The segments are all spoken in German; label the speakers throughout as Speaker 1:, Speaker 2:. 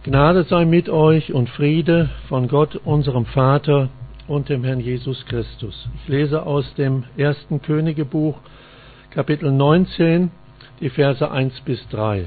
Speaker 1: Gnade sei mit euch und Friede von Gott, unserem Vater und dem Herrn Jesus Christus. Ich lese aus dem 1. Königebuch, Kapitel 19, die Verse 1 bis 3.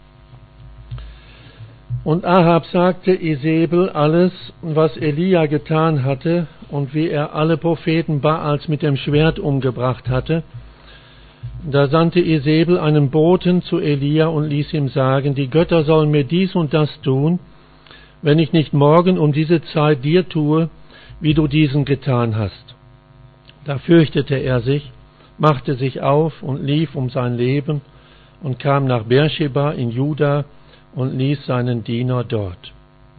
Speaker 1: Und Ahab sagte Isebel alles, was Elia getan hatte und wie er alle Propheten Baals mit dem Schwert umgebracht hatte. Da sandte Isebel einen Boten zu Elia und ließ ihm sagen, die Götter sollen mir dies und das tun, wenn ich nicht morgen um diese Zeit dir tue, wie du diesen getan hast. Da fürchtete er sich, machte sich auf und lief um sein Leben und kam nach Beersheba in Juda und ließ seinen Diener dort.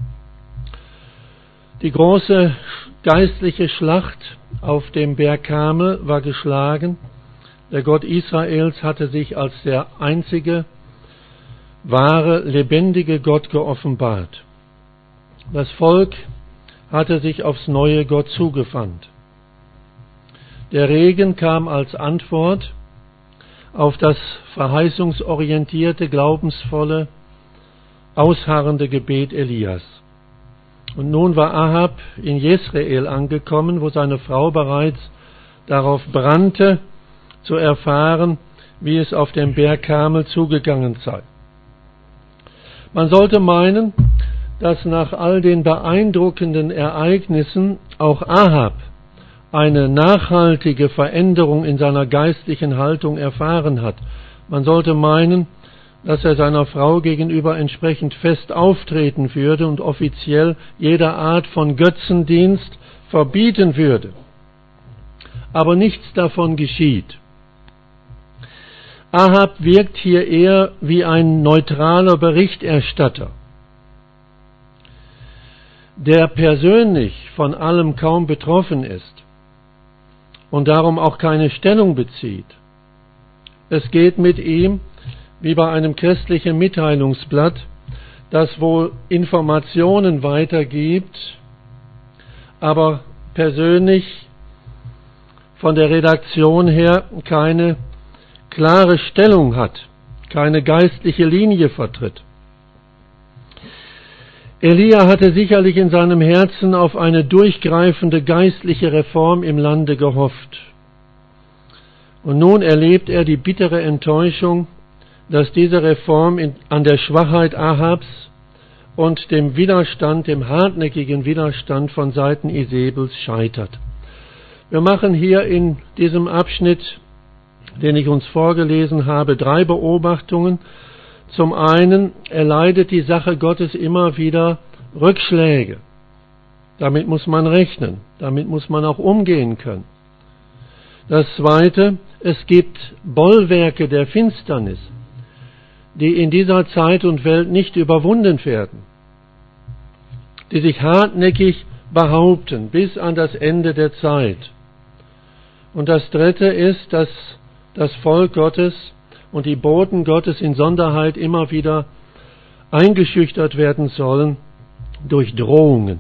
Speaker 1: Die große geistliche Schlacht auf dem Berg Karmel war geschlagen. Der Gott Israels hatte sich als der einzige, wahre, lebendige Gott geoffenbart. Das Volk hatte sich aufs Neue Gott zugewandt. Der Regen kam als Antwort auf das verheißungsorientierte, glaubensvolle, ausharrende Gebet Elias. Und nun war Ahab in Jezreel angekommen, wo seine Frau bereits darauf brannte, zu erfahren, wie es auf dem Berg Karmel zugegangen sei. Man sollte meinen, dass nach all den beeindruckenden Ereignissen auch Ahab eine nachhaltige Veränderung in seiner geistlichen Haltung erfahren hat. Man sollte meinen, dass er seiner Frau gegenüber entsprechend fest auftreten würde und offiziell jede Art von Götzendienst verbieten würde. Aber nichts davon geschieht. Ahab wirkt hier eher wie ein neutraler Berichterstatter, der persönlich von allem kaum betroffen ist und darum auch keine Stellung bezieht. Es geht mit ihm wie bei einem christlichen Mitteilungsblatt, das wohl Informationen weitergibt, aber persönlich von der Redaktion her keine klare Stellung hat, keine geistliche Linie vertritt. Elia hatte sicherlich in seinem Herzen auf eine durchgreifende geistliche Reform im Lande gehofft. Und nun erlebt er die bittere Enttäuschung, dass diese Reform an der Schwachheit Ahabs und dem Widerstand, dem hartnäckigen Widerstand von Seiten Isebels scheitert. Wir machen hier in diesem Abschnitt, den ich uns vorgelesen habe, 3 Beobachtungen. Zum einen erleidet die Sache Gottes immer wieder Rückschläge. Damit muss man rechnen, damit muss man auch umgehen können. Das zweite, es gibt Bollwerke der Finsternis, die in dieser Zeit und Welt nicht überwunden werden, die sich hartnäckig behaupten bis an das Ende der Zeit. Und das dritte ist, dass das Volk Gottes und die Boten Gottes in Sonderheit immer wieder eingeschüchtert werden sollen durch Drohungen.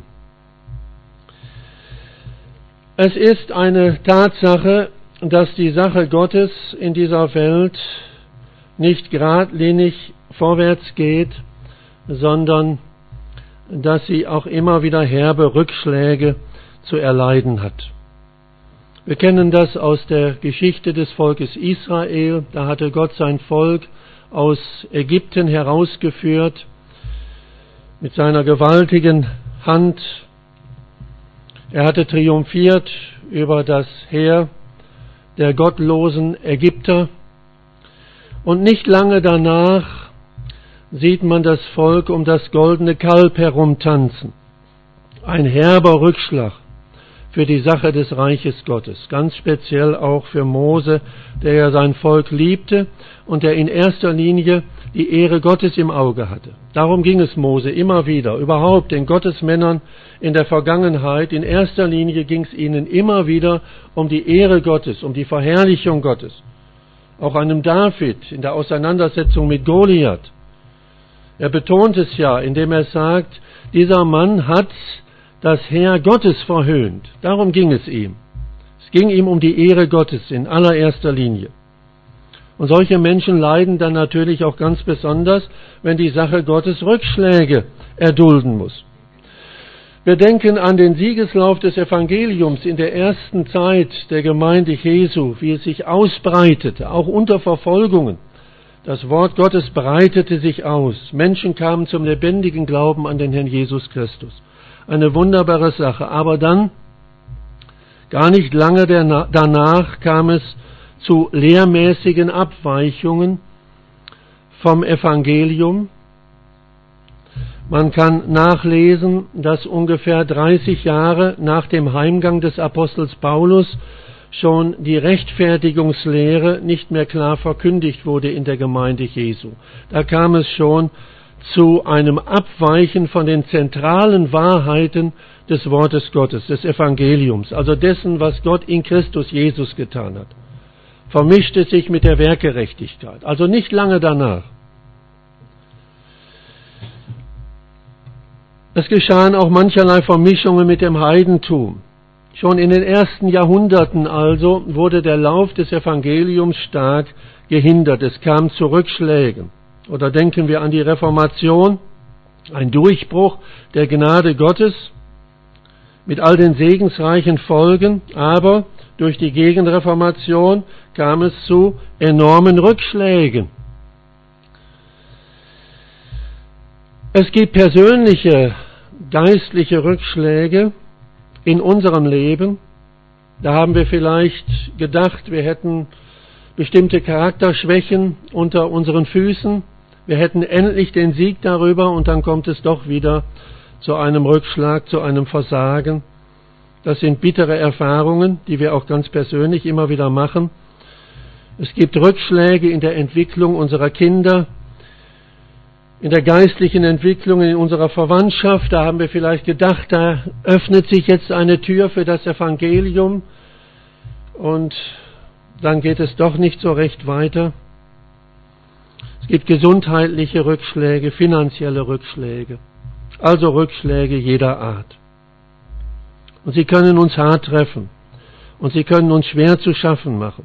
Speaker 1: Es ist eine Tatsache, dass die Sache Gottes in dieser Welt nicht geradlinig vorwärts geht, sondern dass sie auch immer wieder herbe Rückschläge zu erleiden hat. Wir kennen das aus der Geschichte des Volkes Israel. Da hatte Gott sein Volk aus Ägypten herausgeführt mit seiner gewaltigen Hand. Er hatte triumphiert über das Heer der gottlosen Ägypter. Und nicht lange danach sieht man das Volk um das goldene Kalb herumtanzen. Ein herber Rückschlag für die Sache des Reiches Gottes, ganz speziell auch für Mose, der ja sein Volk liebte und der in erster Linie die Ehre Gottes im Auge hatte. Darum ging es Mose immer wieder, überhaupt den Gottesmännern in der Vergangenheit. In erster Linie ging es ihnen immer wieder um die Ehre Gottes, um die Verherrlichung Gottes. Auch einem David in der Auseinandersetzung mit Goliath. Er betont es ja, indem er sagt, dieser Mann hat das Heer Gottes verhöhnt. Darum ging es ihm. Es ging ihm um die Ehre Gottes in allererster Linie. Und solche Menschen leiden dann natürlich auch ganz besonders, wenn die Sache Gottes Rückschläge erdulden muss. Wir denken an den Siegeslauf des Evangeliums in der ersten Zeit der Gemeinde Jesu, wie es sich ausbreitete, auch unter Verfolgungen. Das Wort Gottes breitete sich aus. Menschen kamen zum lebendigen Glauben an den Herrn Jesus Christus. Eine wunderbare Sache. Aber dann, gar nicht lange danach, kam es zu lehrmäßigen Abweichungen vom Evangelium. Man kann nachlesen, dass ungefähr 30 Jahre nach dem Heimgang des Apostels Paulus schon die Rechtfertigungslehre nicht mehr klar verkündigt wurde in der Gemeinde Jesu. Da kam es schon zu einem Abweichen von den zentralen Wahrheiten des Wortes Gottes, des Evangeliums, also dessen, was Gott in Christus Jesus getan hat. Vermischte sich mit der Werkgerechtigkeit, also nicht lange danach. Es geschahen auch mancherlei Vermischungen mit dem Heidentum. Schon in den ersten Jahrhunderten also wurde der Lauf des Evangeliums stark gehindert. Es kam zu Rückschlägen. Oder denken wir an die Reformation, ein Durchbruch der Gnade Gottes mit all den segensreichen Folgen, aber durch die Gegenreformation kam es zu enormen Rückschlägen. Es gibt persönliche geistliche Rückschläge in unserem Leben. Da haben wir vielleicht gedacht, wir hätten bestimmte Charakterschwächen unter unseren Füßen. Wir hätten endlich den Sieg darüber und dann kommt es doch wieder zu einem Rückschlag, zu einem Versagen. Das sind bittere Erfahrungen, die wir auch ganz persönlich immer wieder machen. Es gibt Rückschläge in der Entwicklung unserer Kinder, in der geistlichen Entwicklung in unserer Verwandtschaft. Da haben wir vielleicht gedacht, da öffnet sich jetzt eine Tür für das Evangelium und dann geht es doch nicht so recht weiter. Es gibt gesundheitliche Rückschläge, finanzielle Rückschläge, also Rückschläge jeder Art. Und sie können uns hart treffen und sie können uns schwer zu schaffen machen.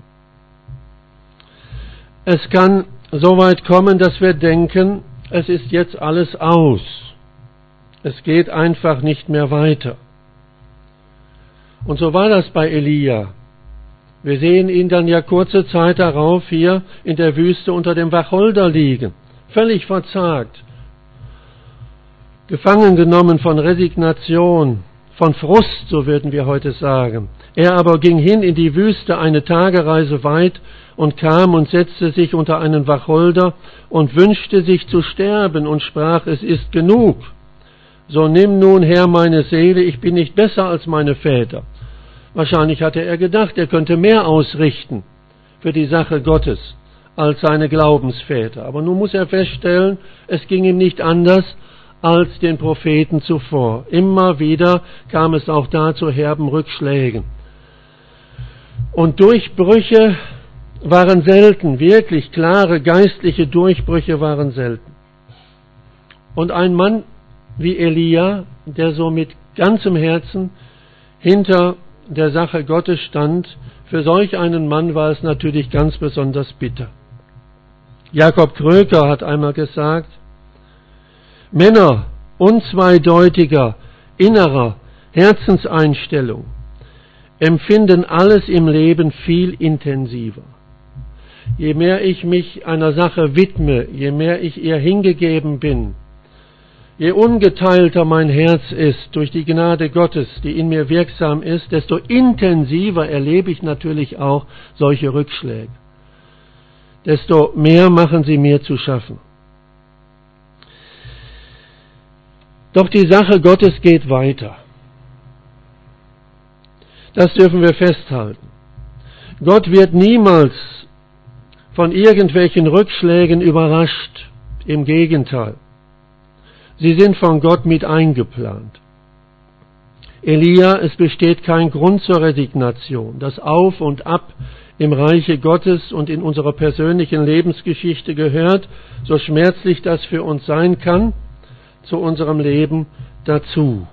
Speaker 1: Es kann so weit kommen, dass wir denken, es ist jetzt alles aus. Es geht einfach nicht mehr weiter. Und so war das bei Elia. Wir sehen ihn dann ja kurze Zeit darauf hier in der Wüste unter dem Wacholder liegen, völlig verzagt, gefangen genommen von Resignation, von Frust, so würden wir heute sagen. Er aber ging hin in die Wüste eine Tagereise weit und kam und setzte sich unter einen Wacholder und wünschte sich zu sterben und sprach, es ist genug. So nimm nun her meine Seele, ich bin nicht besser als meine Väter. Wahrscheinlich hatte er gedacht, er könnte mehr ausrichten für die Sache Gottes als seine Glaubensväter. Aber nun muss er feststellen, es ging ihm nicht anders als den Propheten zuvor. Immer wieder kam es auch da zu herben Rückschlägen. Und Durchbrüche waren selten, wirklich klare geistliche Durchbrüche waren selten. Und ein Mann wie Elia, der so mit ganzem Herzen hinter der Sache Gottes stand, für solch einen Mann war es natürlich ganz besonders bitter. Jakob Kröker hat einmal gesagt, Männer unzweideutiger, innerer Herzenseinstellung empfinden alles im Leben viel intensiver. Je mehr ich mich einer Sache widme, je mehr ich ihr hingegeben bin, je ungeteilter mein Herz ist durch die Gnade Gottes, die in mir wirksam ist, desto intensiver erlebe ich natürlich auch solche Rückschläge. Desto mehr machen sie mir zu schaffen. Doch die Sache Gottes geht weiter. Das dürfen wir festhalten. Gott wird niemals von irgendwelchen Rückschlägen überrascht. Im Gegenteil. Sie sind von Gott mit eingeplant. Elia, es besteht kein Grund zur Resignation. Das Auf und Ab im Reiche Gottes und in unserer persönlichen Lebensgeschichte gehört, so schmerzlich das für uns sein kann, zu unserem Leben dazu.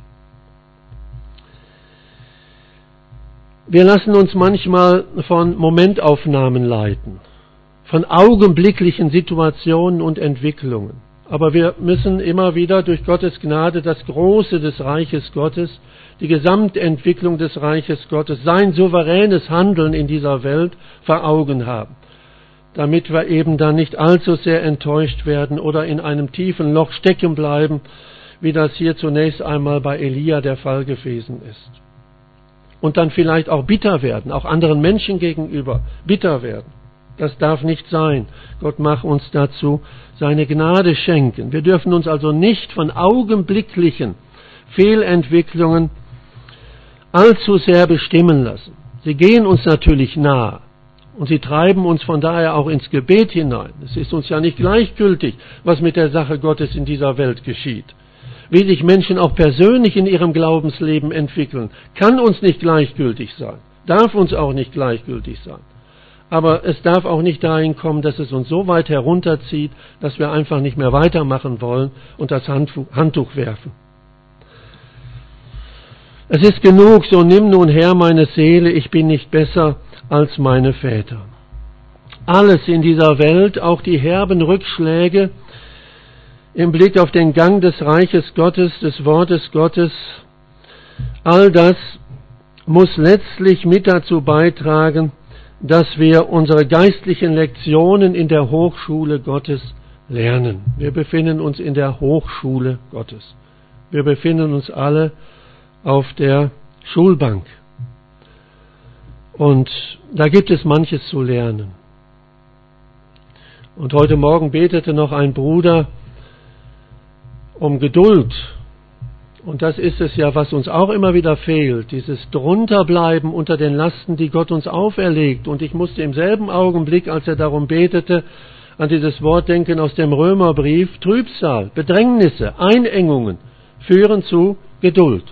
Speaker 1: Wir lassen uns manchmal von Momentaufnahmen leiten, von augenblicklichen Situationen und Entwicklungen. Aber wir müssen immer wieder durch Gottes Gnade das Große des Reiches Gottes, die Gesamtentwicklung des Reiches Gottes, sein souveränes Handeln in dieser Welt vor Augen haben, damit wir eben dann nicht allzu sehr enttäuscht werden oder in einem tiefen Loch stecken bleiben, wie das hier zunächst einmal bei Elia der Fall gewesen ist. Und dann vielleicht auch bitter werden, auch anderen Menschen gegenüber bitter werden. Das darf nicht sein. Gott mag uns dazu seine Gnade schenken. Wir dürfen uns also nicht von augenblicklichen Fehlentwicklungen allzu sehr bestimmen lassen. Sie gehen uns natürlich nahe und sie treiben uns von daher auch ins Gebet hinein. Es ist uns ja nicht gleichgültig, was mit der Sache Gottes in dieser Welt geschieht. Wie sich Menschen auch persönlich in ihrem Glaubensleben entwickeln, kann uns nicht gleichgültig sein, darf uns auch nicht gleichgültig sein. Aber es darf auch nicht dahin kommen, dass es uns so weit herunterzieht, dass wir einfach nicht mehr weitermachen wollen und das Handtuch werfen. Es ist genug, so nimm nun her meine Seele, ich bin nicht besser als meine Väter. Alles in dieser Welt, auch die herben Rückschläge im Blick auf den Gang des Reiches Gottes, des Wortes Gottes, all das muss letztlich mit dazu beitragen, dass wir unsere geistlichen Lektionen in der Hochschule Gottes lernen. Wir befinden uns in der Hochschule Gottes. Wir befinden uns alle auf der Schulbank. Und da gibt es manches zu lernen. Und heute Morgen betete noch ein Bruder um Geduld. Und das ist es ja, was uns auch immer wieder fehlt, dieses Drunterbleiben unter den Lasten, die Gott uns auferlegt. Und ich musste im selben Augenblick, als er darum betete, an dieses Wort denken aus dem Römerbrief: Trübsal, Bedrängnisse, Einengungen führen zu Geduld.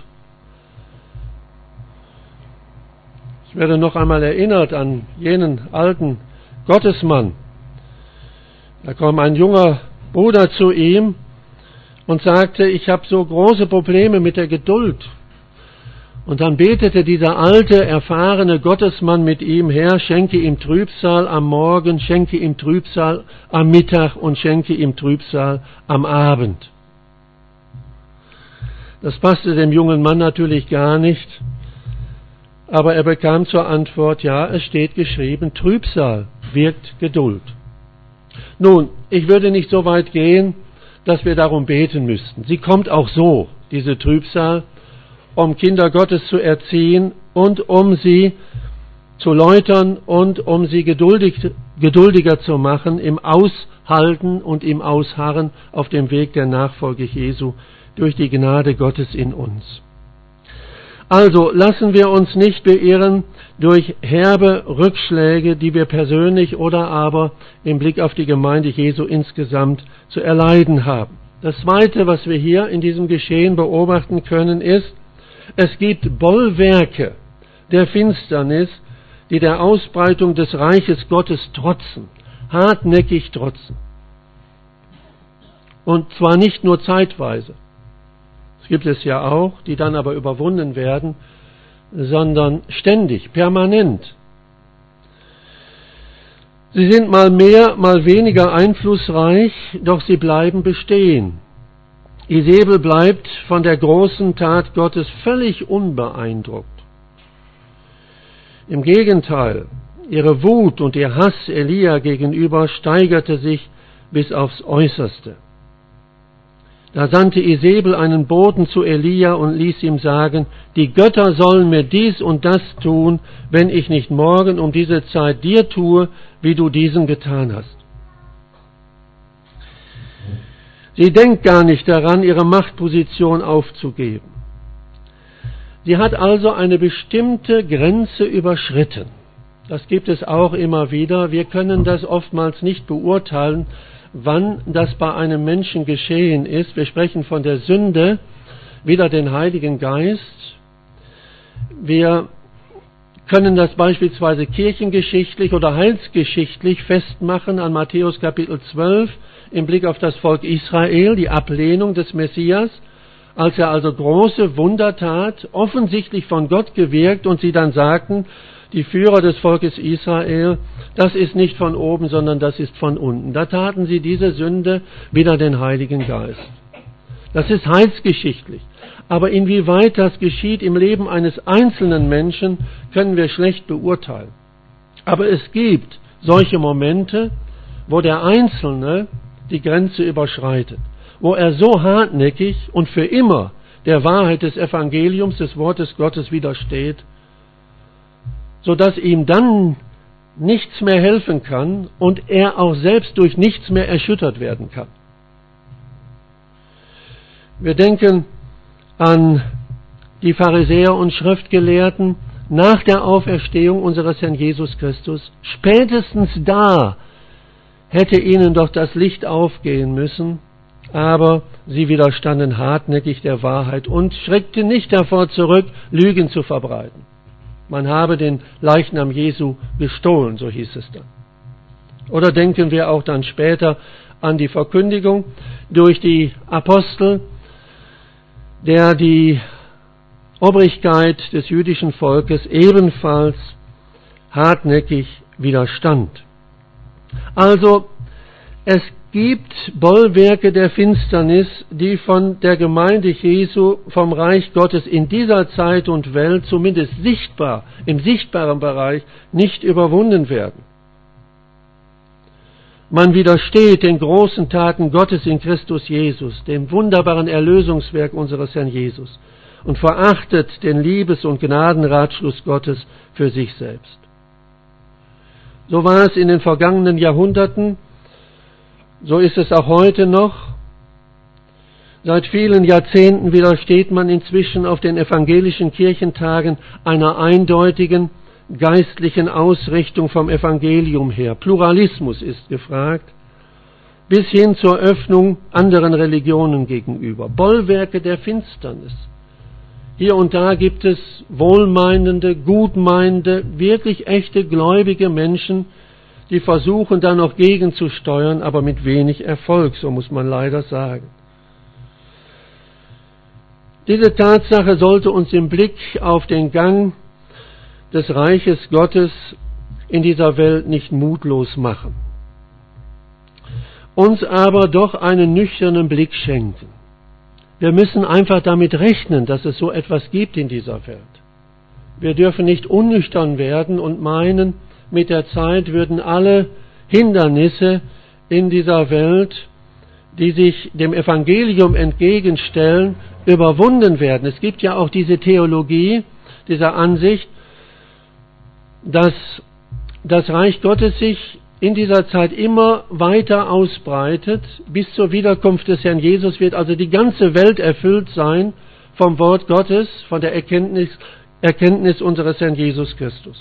Speaker 1: Ich werde noch einmal erinnert an jenen alten Gottesmann. Da kam ein junger Bruder zu ihm und sagte: Ich habe so große Probleme mit der Geduld. Und dann betete dieser alte, erfahrene Gottesmann mit ihm: Herr, schenke ihm Trübsal am Morgen, schenke ihm Trübsal am Mittag und schenke ihm Trübsal am Abend. Das passte dem jungen Mann natürlich gar nicht, aber er bekam zur Antwort: Ja, es steht geschrieben, Trübsal wirkt Geduld. Nun, ich würde nicht so weit gehen, dass wir darum beten müssten. Sie kommt auch so, diese Trübsal, um Kinder Gottes zu erziehen und um sie zu läutern und um sie geduldiger zu machen im Aushalten und im Ausharren auf dem Weg der Nachfolge Jesu durch die Gnade Gottes in uns. Also lassen wir uns nicht beirren durch herbe Rückschläge, die wir persönlich oder aber im Blick auf die Gemeinde Jesu insgesamt zu erleiden haben. Das Zweite, was wir hier in diesem Geschehen beobachten können, ist, es gibt Bollwerke der Finsternis, die der Ausbreitung des Reiches Gottes trotzen, hartnäckig trotzen. Und zwar nicht nur zeitweise. Das gibt es ja auch, die dann aber überwunden werden, sondern ständig, permanent. Sie sind mal mehr, mal weniger einflussreich, doch sie bleiben bestehen. Isebel bleibt von der großen Tat Gottes völlig unbeeindruckt. Im Gegenteil, ihre Wut und ihr Hass Elia gegenüber steigerte sich bis aufs Äußerste. Da sandte Isebel einen Boten zu Elia und ließ ihm sagen: Die Götter sollen mir dies und das tun, wenn ich nicht morgen um diese Zeit dir tue, wie du diesen getan hast. Sie denkt gar nicht daran, ihre Machtposition aufzugeben. Sie hat also eine bestimmte Grenze überschritten. Das gibt es auch immer wieder. Wir können das oftmals nicht beurteilen, wann das bei einem Menschen geschehen ist. Wir sprechen von der Sünde, wider den Heiligen Geist. Wir können das beispielsweise kirchengeschichtlich oder heilsgeschichtlich festmachen an Matthäus Kapitel 12 im Blick auf das Volk Israel, die Ablehnung des Messias, als er also große Wunder tat, offensichtlich von Gott gewirkt und sie dann sagten: die Führer des Volkes Israel, das ist nicht von oben, sondern das ist von unten. Da taten sie diese Sünde wider den Heiligen Geist. Das ist heilsgeschichtlich. Aber inwieweit das geschieht im Leben eines einzelnen Menschen, können wir schlecht beurteilen. Aber es gibt solche Momente, wo der Einzelne die Grenze überschreitet, wo er so hartnäckig und für immer der Wahrheit des Evangeliums, des Wortes Gottes widersteht, sodass ihm dann nichts mehr helfen kann und er auch selbst durch nichts mehr erschüttert werden kann. Wir denken an die Pharisäer und Schriftgelehrten nach der Auferstehung unseres Herrn Jesus Christus. Spätestens da hätte ihnen doch das Licht aufgehen müssen, aber sie widerstanden hartnäckig der Wahrheit und schreckten nicht davor zurück, Lügen zu verbreiten. Man habe den Leichnam Jesu gestohlen, so hieß es dann. Oder denken wir auch dann später an die Verkündigung durch die Apostel, der die Obrigkeit des jüdischen Volkes ebenfalls hartnäckig widerstand. Also, es gibt Bollwerke der Finsternis, die von der Gemeinde Jesu, vom Reich Gottes in dieser Zeit und Welt, zumindest sichtbar, im sichtbaren Bereich, nicht überwunden werden. Man widersteht den großen Taten Gottes in Christus Jesus, dem wunderbaren Erlösungswerk unseres Herrn Jesus, und verachtet den Liebes- und Gnadenratschluss Gottes für sich selbst. So war es in den vergangenen Jahrhunderten, so ist es auch heute noch. Seit vielen Jahrzehnten widersteht man inzwischen auf den evangelischen Kirchentagen einer eindeutigen geistlichen Ausrichtung vom Evangelium her. Pluralismus ist gefragt, bis hin zur Öffnung anderen Religionen gegenüber. Bollwerke der Finsternis. Hier und da gibt es wohlmeinende, gutmeinende, wirklich echte gläubige Menschen, die versuchen da noch gegenzusteuern, aber mit wenig Erfolg, so muss man leider sagen. Diese Tatsache sollte uns im Blick auf den Gang des Reiches Gottes in dieser Welt nicht mutlos machen, uns aber doch einen nüchternen Blick schenken. Wir müssen einfach damit rechnen, dass es so etwas gibt in dieser Welt. Wir dürfen nicht unnüchtern werden und meinen, mit der Zeit würden alle Hindernisse in dieser Welt, die sich dem Evangelium entgegenstellen, überwunden werden. Es gibt ja auch diese Theologie, diese Ansicht, dass das Reich Gottes sich in dieser Zeit immer weiter ausbreitet. Bis zur Wiederkunft des Herrn Jesus wird also die ganze Welt erfüllt sein vom Wort Gottes, von der Erkenntnis unseres Herrn Jesus Christus.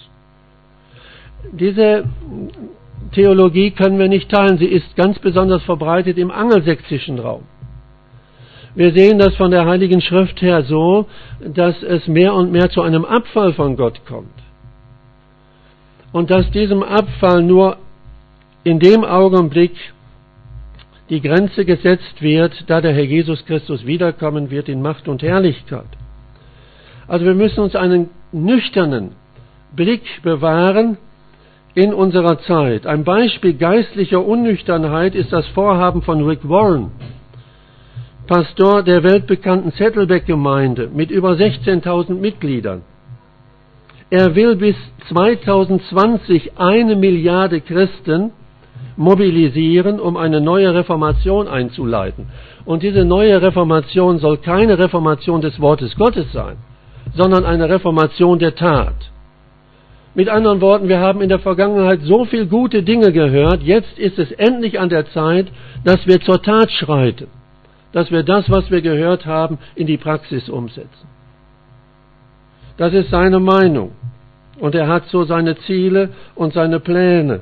Speaker 1: Diese Theologie können wir nicht teilen. Sie ist ganz besonders verbreitet im angelsächsischen Raum. Wir sehen das von der Heiligen Schrift her so, dass es mehr und mehr zu einem Abfall von Gott kommt. Und dass diesem Abfall nur in dem Augenblick die Grenze gesetzt wird, da der Herr Jesus Christus wiederkommen wird in Macht und Herrlichkeit. Also wir müssen uns einen nüchternen Blick bewahren in unserer Zeit. Ein Beispiel geistlicher Unnüchternheit ist das Vorhaben von Rick Warren, Pastor der weltbekannten Saddleback-Gemeinde mit über 16.000 Mitgliedern. Er will bis 2020 1 Milliarde Christen mobilisieren, um eine neue Reformation einzuleiten. Und diese neue Reformation soll keine Reformation des Wortes Gottes sein, sondern eine Reformation der Tat. Mit anderen Worten, wir haben in der Vergangenheit so viel gute Dinge gehört, jetzt ist es endlich an der Zeit, dass wir zur Tat schreiten, dass wir das, was wir gehört haben, in die Praxis umsetzen. Das ist seine Meinung. Und er hat so seine Ziele und seine Pläne.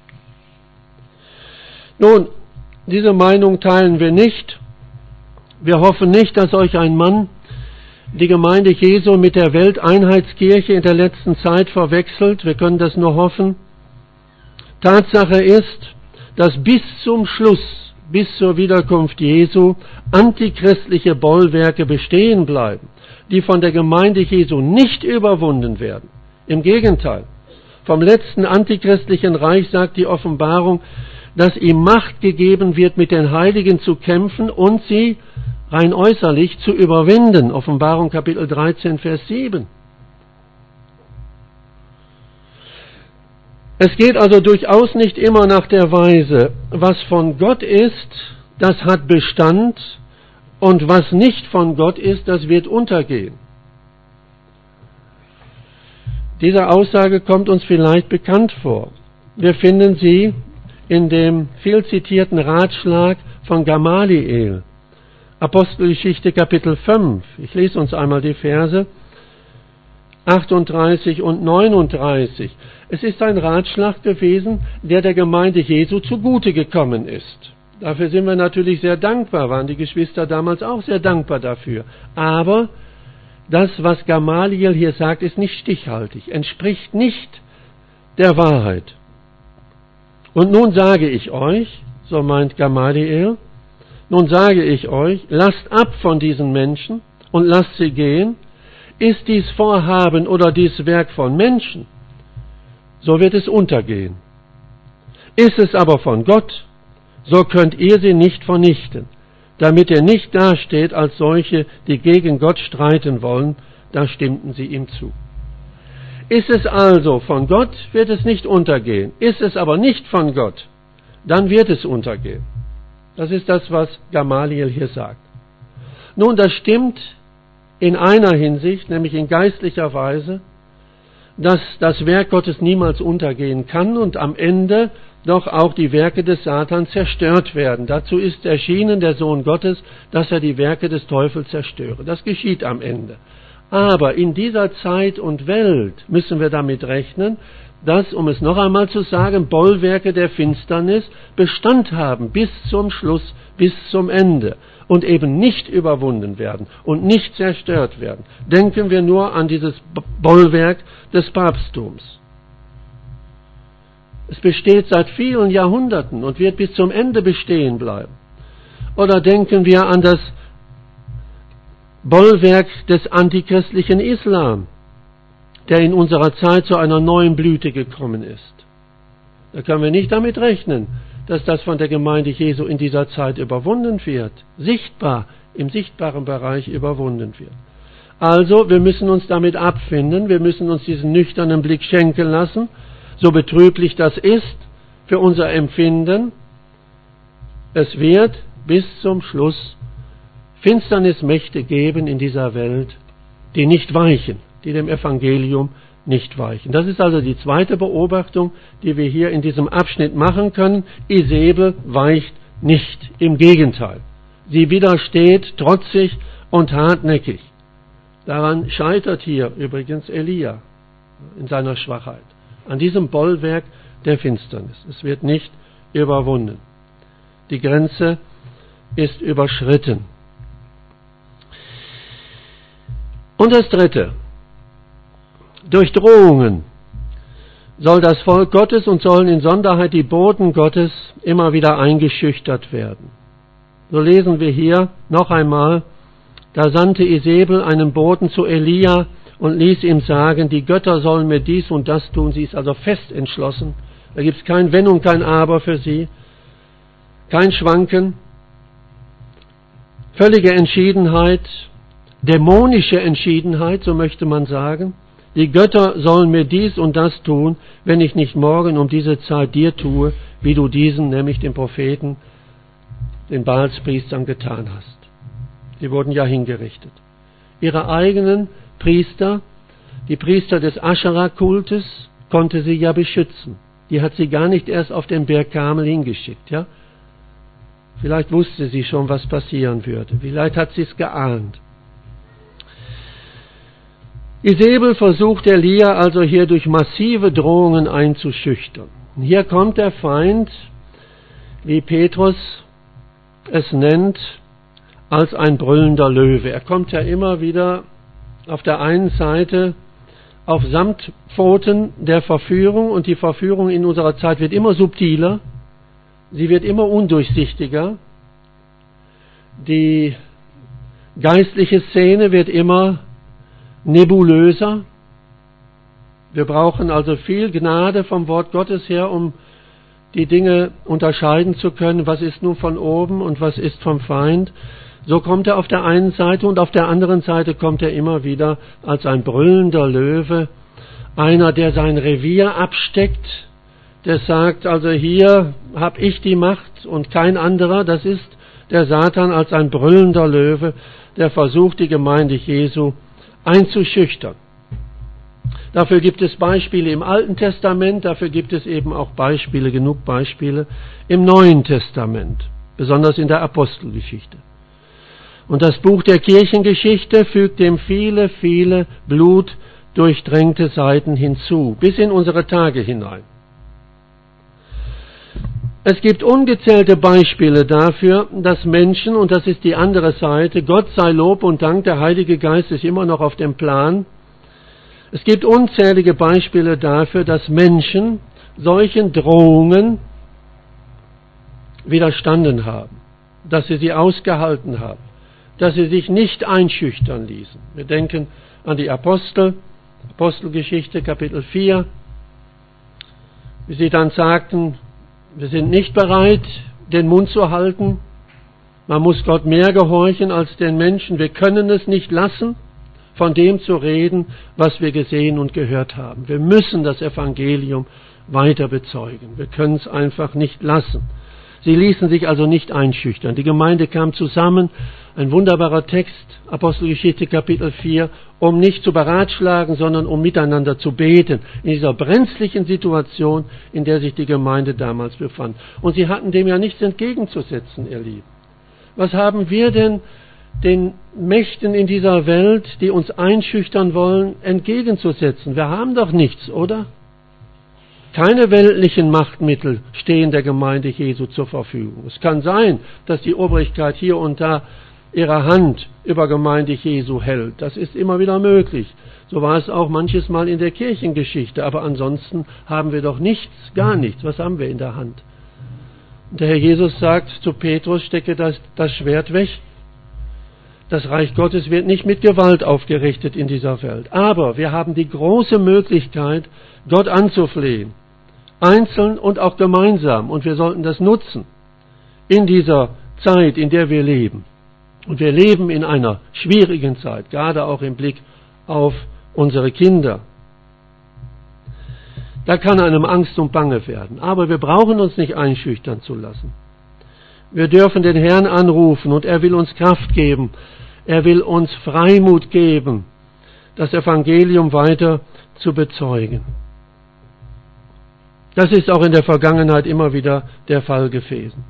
Speaker 1: Nun, diese Meinung teilen wir nicht. Wir hoffen nicht, dass solch ein Mann die Gemeinde Jesu mit der Welteinheitskirche in der letzten Zeit verwechselt. Wir können das nur hoffen. Tatsache ist, dass bis zum Schluss, bis zur Wiederkunft Jesu, antichristliche Bollwerke bestehen bleiben, die von der Gemeinde Jesu nicht überwunden werden. Im Gegenteil, Vom letzten antichristlichen Reich sagt die Offenbarung, dass ihm Macht gegeben wird, mit den Heiligen zu kämpfen und sie rein äußerlich zu überwinden. Offenbarung Kapitel 13, Vers 7. Es geht also durchaus nicht immer nach der Weise, was von Gott ist, das hat Bestand, und was nicht von Gott ist, das wird untergehen. Diese Aussage kommt uns vielleicht bekannt vor. Wir finden sie in dem viel zitierten Ratschlag von Gamaliel. Apostelgeschichte Kapitel 5. Ich lese uns einmal die Verse 38 und 39. Es ist ein Ratschlag gewesen, der der Gemeinde Jesu zugute gekommen ist. Dafür sind wir natürlich sehr dankbar, waren die Geschwister damals auch sehr dankbar dafür. Aber das, was Gamaliel hier sagt, ist nicht stichhaltig, entspricht nicht der Wahrheit. Und nun sage ich euch, so meint Gamaliel, nun sage ich euch, lasst ab von diesen Menschen und lasst sie gehen. Ist dies Vorhaben oder dies Werk von Menschen, so wird es untergehen. Ist es aber von Gott, so könnt ihr sie nicht vernichten, damit ihr nicht dasteht als solche, die gegen Gott streiten wollen, da stimmten sie ihm zu. Ist es also von Gott, wird es nicht untergehen. Ist es aber nicht von Gott, dann wird es untergehen. Das ist das, was Gamaliel hier sagt. Nun, das stimmt in einer Hinsicht, nämlich in geistlicher Weise, dass das Werk Gottes niemals untergehen kann und am Ende doch auch die Werke des Satans zerstört werden. Dazu ist erschienen der Sohn Gottes, dass er die Werke des Teufels zerstöre. Das geschieht am Ende. Aber in dieser Zeit und Welt müssen wir damit rechnen, dass, um es noch einmal zu sagen, Bollwerke der Finsternis Bestand haben bis zum Schluss, bis zum Ende und eben nicht überwunden werden und nicht zerstört werden. Denken wir nur an dieses Bollwerk des Papsttums. Es besteht seit vielen Jahrhunderten und wird bis zum Ende bestehen bleiben. Oder denken wir an das Bollwerk des antichristlichen Islam, der in unserer Zeit zu einer neuen Blüte gekommen ist. Da können wir nicht damit rechnen, dass das von der Gemeinde Jesu in dieser Zeit überwunden wird, sichtbar, im sichtbaren Bereich überwunden wird. Also, wir müssen uns damit abfinden, wir müssen uns diesen nüchternen Blick schenken lassen, so betrüblich das ist für unser Empfinden. Es wird bis zum Schluss Finsternismächte geben in dieser Welt, die nicht weichen, die dem Evangelium nicht weichen. Das ist also die zweite Beobachtung, die wir hier in diesem Abschnitt machen können. Isebel weicht nicht, im Gegenteil. Sie widersteht trotzig und hartnäckig. Daran scheitert hier übrigens Elia in seiner Schwachheit. An diesem Bollwerk der Finsternis. Es wird nicht überwunden. Die Grenze ist überschritten. Und das Dritte. Durch Drohungen soll das Volk Gottes und sollen in Sonderheit die Boten Gottes immer wieder eingeschüchtert werden. So lesen wir hier noch einmal, da sandte Isebel einen Boten zu Elia und ließ ihm sagen, die Götter sollen mir dies und das tun. Sie ist also fest entschlossen. Da gibt es kein Wenn und kein Aber für sie, kein Schwanken, völlige Entschiedenheit, dämonische Entschiedenheit, so möchte man sagen. Die Götter sollen mir dies und das tun, wenn ich nicht morgen um diese Zeit dir tue, wie du diesen, nämlich den Propheten, den Baalspriestern getan hast. Sie wurden ja hingerichtet. Ihre eigenen Priester, die Priester des Aschera-Kultes, konnte sie ja beschützen. Die hat sie gar nicht erst auf den Berg Karmel hingeschickt, ja? Vielleicht wusste sie schon, was passieren würde. Vielleicht hat sie es geahnt. Isebel versucht Elia also hier durch massive Drohungen einzuschüchtern. Hier kommt der Feind, wie Petrus es nennt, als ein brüllender Löwe. Er kommt ja immer wieder auf der einen Seite auf Samtpfoten der Verführung, und die Verführung in unserer Zeit wird immer subtiler, sie wird immer undurchsichtiger, die geistliche Szene wird immer nebulöser, Wir brauchen also viel Gnade vom Wort Gottes her, um die Dinge unterscheiden zu können, was ist nun von oben und was ist vom Feind. So kommt er auf der einen Seite und auf der anderen Seite kommt er immer wieder als ein brüllender Löwe, einer, der sein Revier absteckt, der sagt, also hier habe ich die Macht und kein anderer. Das ist der Satan als ein brüllender Löwe, der versucht, die Gemeinde Jesu einzuschüchtern. Dafür gibt es Beispiele im Alten Testament, dafür gibt es eben auch Beispiele, genug Beispiele im Neuen Testament, besonders in der Apostelgeschichte. Und das Buch der Kirchengeschichte fügt dem viele, viele blutdurchtränkte Seiten hinzu, bis in unsere Tage hinein. Es gibt ungezählte Beispiele dafür, dass Menschen, und das ist die andere Seite, Gott sei Lob und Dank, der Heilige Geist ist immer noch auf dem Plan. Es gibt unzählige Beispiele dafür, dass Menschen solchen Drohungen widerstanden haben, dass sie ausgehalten haben, dass sie sich nicht einschüchtern ließen. Wir denken an die Apostelgeschichte, Kapitel 4, wie sie dann sagten, wir sind nicht bereit, den Mund zu halten. Man muss Gott mehr gehorchen als den Menschen. Wir können es nicht lassen, von dem zu reden, was wir gesehen und gehört haben. Wir müssen das Evangelium weiter bezeugen. Wir können es einfach nicht lassen. Sie ließen sich also nicht einschüchtern. Die Gemeinde kam zusammen, ein wunderbarer Text, Apostelgeschichte Kapitel 4, um nicht zu beratschlagen, sondern um miteinander zu beten, in dieser brenzlichen Situation, in der sich die Gemeinde damals befand. Und sie hatten dem ja nichts entgegenzusetzen, ihr Lieben. Was haben wir denn den Mächten in dieser Welt, die uns einschüchtern wollen, entgegenzusetzen? Wir haben doch nichts, oder? Keine weltlichen Machtmittel stehen der Gemeinde Jesu zur Verfügung. Es kann sein, dass die Obrigkeit hier und da ihre Hand über Gemeinde Jesu hält. Das ist immer wieder möglich. So war es auch manches Mal in der Kirchengeschichte. Aber ansonsten haben wir doch nichts, gar nichts. Was haben wir in der Hand? Und der Herr Jesus sagt zu Petrus, stecke das Schwert weg. Das Reich Gottes wird nicht mit Gewalt aufgerichtet in dieser Welt. Aber wir haben die große Möglichkeit, Gott anzuflehen. Einzeln und auch gemeinsam. Und wir sollten das nutzen in dieser Zeit, in der wir leben. Und wir leben in einer schwierigen Zeit, gerade auch im Blick auf unsere Kinder. Da kann einem Angst und Bange werden. Aber wir brauchen uns nicht einschüchtern zu lassen. Wir dürfen den Herrn anrufen und er will uns Kraft geben. Er will uns Freimut geben, das Evangelium weiter zu bezeugen. Das ist auch in der Vergangenheit immer wieder der Fall gewesen.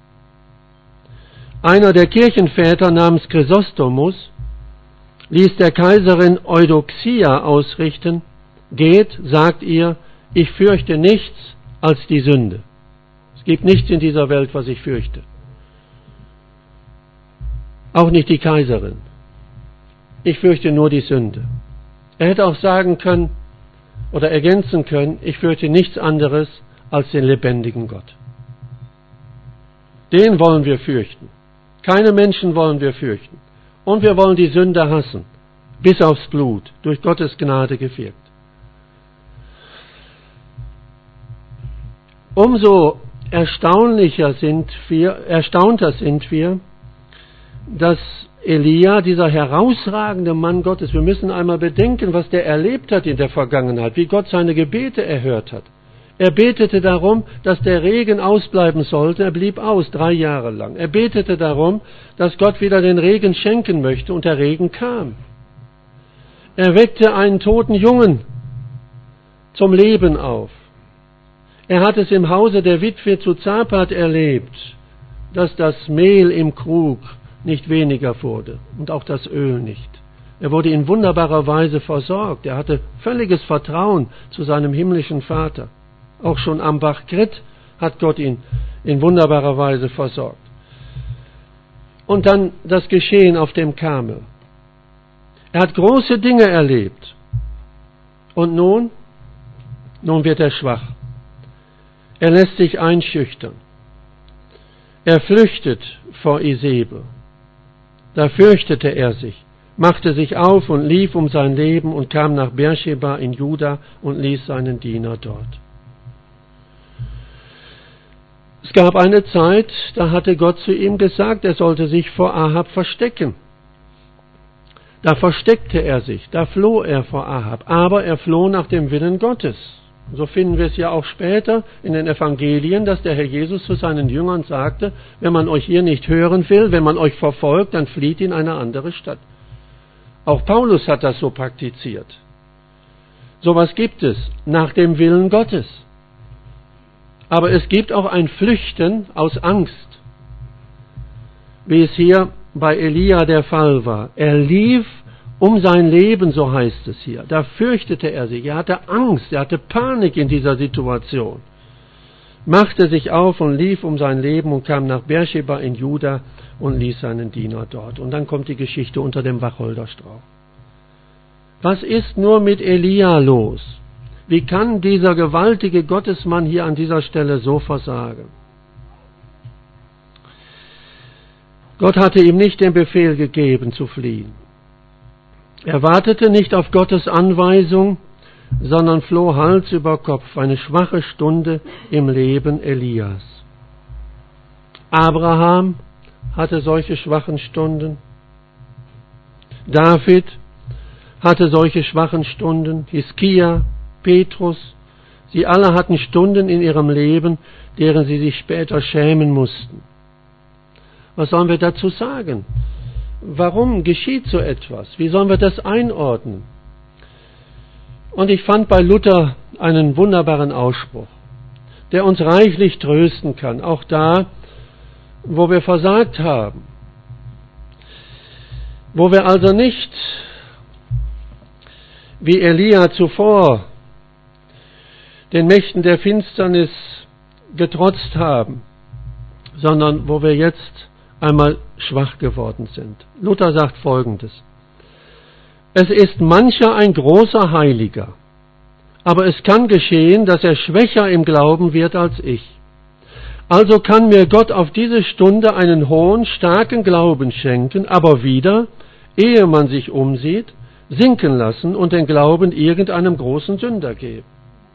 Speaker 1: Einer der Kirchenväter namens Chrysostomus ließ der Kaiserin Eudoxia ausrichten, geht, sagt ihr, ich fürchte nichts als die Sünde. Es gibt nichts in dieser Welt, was ich fürchte. Auch nicht die Kaiserin. Ich fürchte nur die Sünde. Er hätte auch sagen können oder ergänzen können, ich fürchte nichts anderes als den lebendigen Gott. Den wollen wir fürchten. Keine Menschen wollen wir fürchten. Und wir wollen die Sünde hassen, bis aufs Blut, durch Gottes Gnade gewirkt. Umso erstaunter sind wir, dass Elia, dieser herausragende Mann Gottes, wir müssen einmal bedenken, was der erlebt hat in der Vergangenheit, wie Gott seine Gebete erhört hat. Er betete darum, dass der Regen ausbleiben sollte, er blieb aus 3 Jahre lang. Er betete darum, dass Gott wieder den Regen schenken möchte und der Regen kam. Er weckte einen toten Jungen zum Leben auf. Er hat es im Hause der Witwe zu Zapat erlebt, dass das Mehl im Krug nicht weniger wurde und auch das Öl nicht. Er wurde in wunderbarer Weise versorgt. Er hatte völliges Vertrauen zu seinem himmlischen Vater. Auch schon am Bach Krit hat Gott ihn in wunderbarer Weise versorgt. Und dann das Geschehen auf dem Karmel. Er hat große Dinge erlebt. Und nun wird er schwach. Er lässt sich einschüchtern. Er flüchtet vor Isebel. Da fürchtete er sich. machte sich auf und lief um sein Leben und kam nach Beersheba in Juda und ließ seinen Diener dort. Es gab eine Zeit, da hatte Gott zu ihm gesagt, er sollte sich vor Ahab verstecken. Da versteckte er sich, da floh er vor Ahab, aber er floh nach dem Willen Gottes. So finden wir es ja auch später in den Evangelien, dass der Herr Jesus zu seinen Jüngern sagte, wenn man euch hier nicht hören will, wenn man euch verfolgt, dann flieht in eine andere Stadt. Auch Paulus hat das so praktiziert. Sowas gibt es nach dem Willen Gottes. Aber es gibt auch ein Flüchten aus Angst, wie es hier bei Elia der Fall war. Er lief um sein Leben, so heißt es hier. Da fürchtete er sich, er hatte Angst, er hatte Panik in dieser Situation. Machte sich auf und lief um sein Leben und kam nach Beersheba in Juda und ließ seinen Diener dort. Und dann kommt die Geschichte unter dem Wacholderstrauch. Was ist nur mit Elia los? Wie kann dieser gewaltige Gottesmann hier an dieser Stelle so versagen? Gott hatte ihm nicht den Befehl gegeben, zu fliehen. Er wartete nicht auf Gottes Anweisung, sondern floh Hals über Kopf, eine schwache Stunde im Leben Elias. Abraham hatte solche schwachen Stunden. David hatte solche schwachen Stunden. Hiskia, Petrus, sie alle hatten Stunden in ihrem Leben, deren sie sich später schämen mussten. Was sollen wir dazu sagen? Warum geschieht so etwas? Wie sollen wir das einordnen? Und ich fand bei Luther einen wunderbaren Ausspruch, der uns reichlich trösten kann, auch da, wo wir versagt haben. Wo wir also nicht, wie Elia zuvor, den Mächten der Finsternis getrotzt haben, sondern wo wir jetzt einmal schwach geworden sind. Luther sagt Folgendes: Es ist mancher ein großer Heiliger, aber es kann geschehen, dass er schwächer im Glauben wird als ich. Also kann mir Gott auf diese Stunde einen hohen, starken Glauben schenken, aber wieder, ehe man sich umsieht, sinken lassen und den Glauben irgendeinem großen Sünder geben.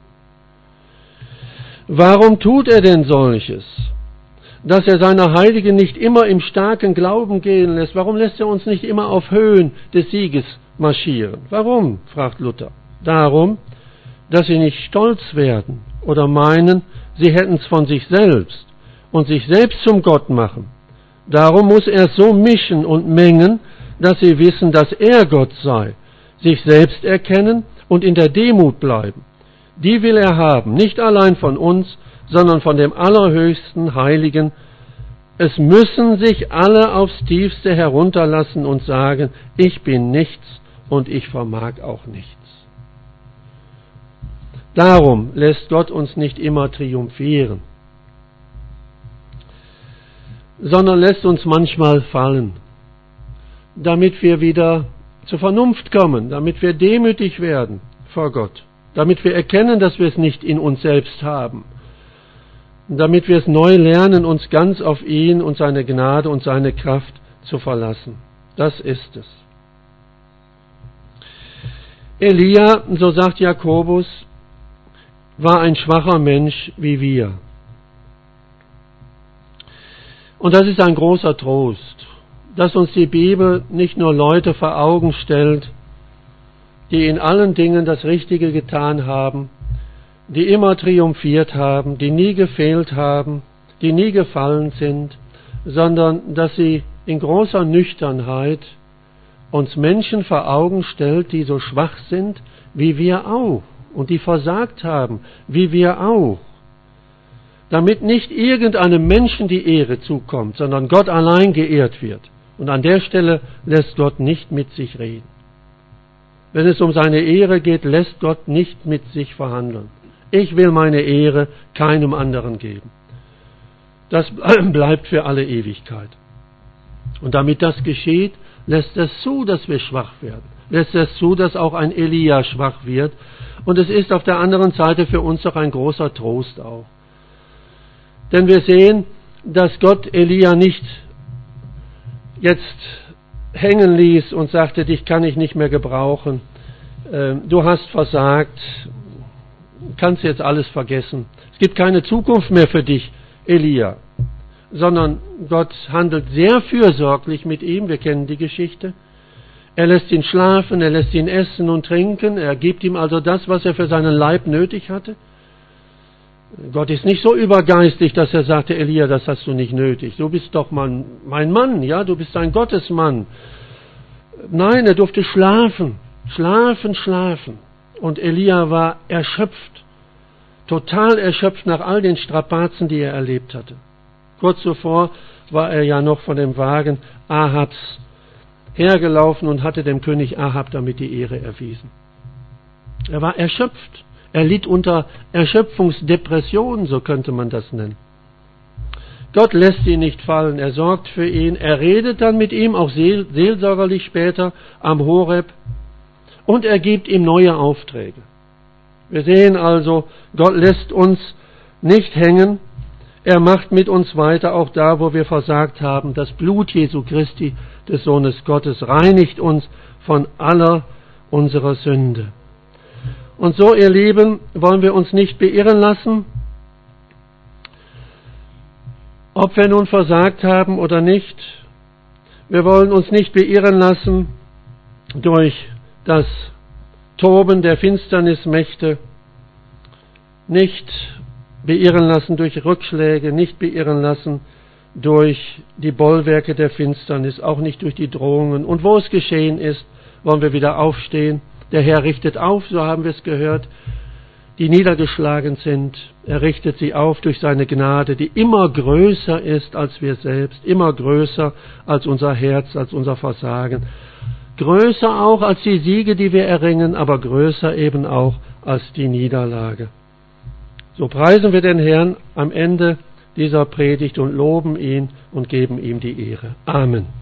Speaker 1: Warum tut er denn solches? Dass er seine Heiligen nicht immer im starken Glauben gehen lässt. Warum lässt er uns nicht immer auf Höhen des Sieges marschieren? Warum? Fragt Luther. Darum, dass sie nicht stolz werden oder meinen, sie hätten es von sich selbst und sich selbst zum Gott machen. Darum muss er so mischen und mengen, dass sie wissen, dass er Gott sei, sich selbst erkennen und in der Demut bleiben. Die will er haben, nicht allein von uns, sondern von dem Allerhöchsten Heiligen. Es müssen sich alle aufs Tiefste herunterlassen und sagen, ich bin nichts und ich vermag auch nichts. Darum lässt Gott uns nicht immer triumphieren, sondern lässt uns manchmal fallen, damit wir wieder zur Vernunft kommen, damit wir demütig werden vor Gott, damit wir erkennen, dass wir es nicht in uns selbst haben, damit wir es neu lernen, uns ganz auf ihn und seine Gnade und seine Kraft zu verlassen. Das ist es. Elia, so sagt Jakobus, war ein schwacher Mensch wie wir. Und das ist ein großer Trost, dass uns die Bibel nicht nur Leute vor Augen stellt, die in allen Dingen das Richtige getan haben, die immer triumphiert haben, die nie gefehlt haben, die nie gefallen sind, sondern dass sie in großer Nüchternheit uns Menschen vor Augen stellt, die so schwach sind, wie wir auch, und die versagt haben, wie wir auch, damit nicht irgendeinem Menschen die Ehre zukommt, sondern Gott allein geehrt wird. Und an der Stelle lässt Gott nicht mit sich reden. Wenn es um seine Ehre geht, lässt Gott nicht mit sich verhandeln. Ich will meine Ehre keinem anderen geben. Das bleibt für alle Ewigkeit. Und damit das geschieht, lässt es zu, dass wir schwach werden. Lässt es zu, dass auch ein Elia schwach wird. Und es ist auf der anderen Seite für uns doch ein großer Trost auch. Denn wir sehen, dass Gott Elia nicht jetzt hängen ließ und sagte, dich kann ich nicht mehr gebrauchen, du hast versagt, kannst jetzt alles vergessen. Es gibt keine Zukunft mehr für dich, Elia. Sondern Gott handelt sehr fürsorglich mit ihm, wir kennen die Geschichte. Er lässt ihn schlafen, er lässt ihn essen und trinken, er gibt ihm also das, was er für seinen Leib nötig hatte. Gott ist nicht so übergeistig, dass er sagte, Elia, das hast du nicht nötig, du bist doch mein Mann, ja, du bist ein Gottesmann. Nein, er durfte schlafen. Und Elia war erschöpft, total erschöpft nach all den Strapazen, die er erlebt hatte. Kurz zuvor war er ja noch von dem Wagen Ahabs hergelaufen und hatte dem König Ahab damit die Ehre erwiesen. Er war erschöpft. Er litt unter Erschöpfungsdepression, so könnte man das nennen. Gott lässt ihn nicht fallen, er sorgt für ihn, er redet dann mit ihm, auch seelsorgerlich später am Horeb, und er gibt ihm neue Aufträge. Wir sehen also, Gott lässt uns nicht hängen, er macht mit uns weiter, auch da, wo wir versagt haben. Das Blut Jesu Christi, des Sohnes Gottes, reinigt uns von aller unserer Sünde. Und so, ihr Lieben, wollen wir uns nicht beirren lassen, ob wir nun versagt haben oder nicht. Wir wollen uns nicht beirren lassen durch das Toben der Finsternismächte, nicht beirren lassen durch Rückschläge, nicht beirren lassen durch die Bollwerke der Finsternis, auch nicht durch die Drohungen. Und wo es geschehen ist, wollen wir wieder aufstehen. Der Herr richtet auf, so haben wir es gehört, die niedergeschlagen sind. Er richtet sie auf durch seine Gnade, die immer größer ist als wir selbst, immer größer als unser Herz, als unser Versagen. Größer auch als die Siege, die wir erringen, aber größer eben auch als die Niederlage. So preisen wir den Herrn am Ende dieser Predigt und loben ihn und geben ihm die Ehre. Amen.